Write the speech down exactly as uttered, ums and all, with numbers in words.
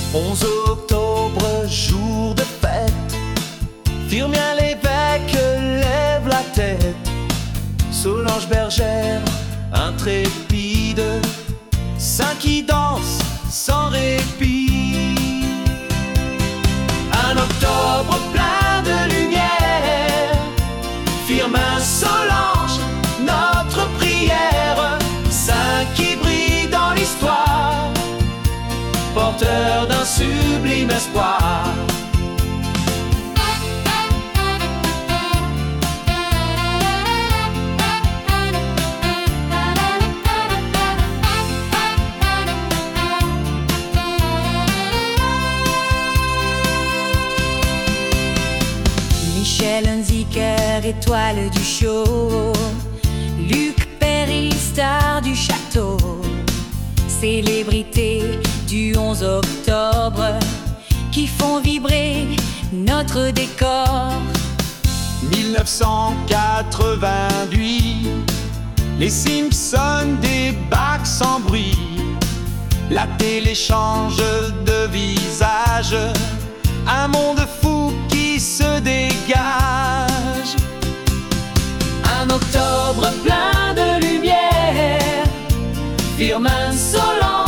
onze octobre, jour de fête, Firmien l'évêque lève la tête. Solange bergère, intrépide, saint qui danse sans répit. Un octobre plein de lumière, Firmin, Solange, notre prière. Saint qui brille dans l'histoire, porteur d'un sublime espoir. Michel Hunziker, étoile du show, Luc Perry, star du château, célébrités du onze octobre qui font vibrer notre décor. mille neuf cent quatre-vingt-huit, les Simpsons débarquent sans bruit. La télé change de visage, un monde fou qui se dégage. Un octobre plein de lumière, Firmin, Solange,